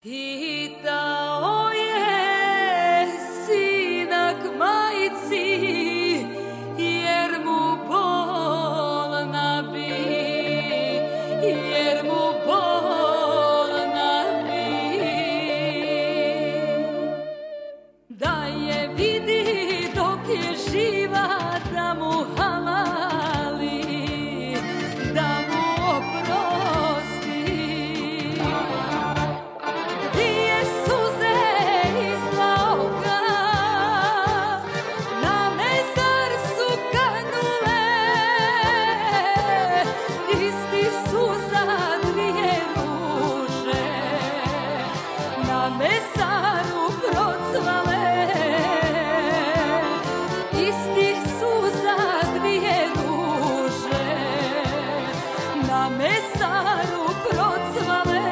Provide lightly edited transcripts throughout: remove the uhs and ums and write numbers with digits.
Pitao je sinak majci, jer mu bolna bi, jer mu bolna bi. Da je vidi dok je živa, da mu halali, da mu oprosti. Dvije suze izla oka na mezar su kanule, isti suza dvije ruže na mezaru procvale, isti suza dvije ruže na mezaru procvale.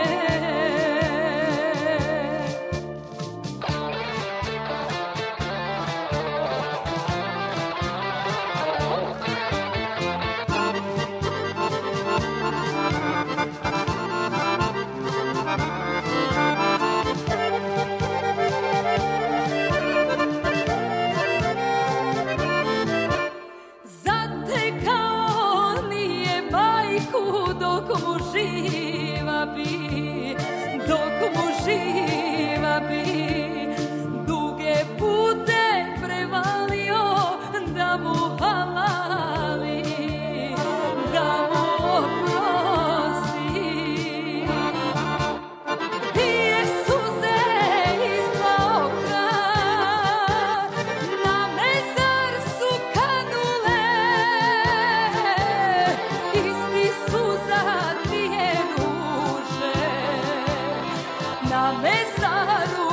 Zatekao nije majku dok mu živa bi, dok mu živa bi. Duge pute prevalio da mu halali, da mu oprosti. Dvije suze izla oka na mezar su kanule, isti suza dvije ruže na mezaru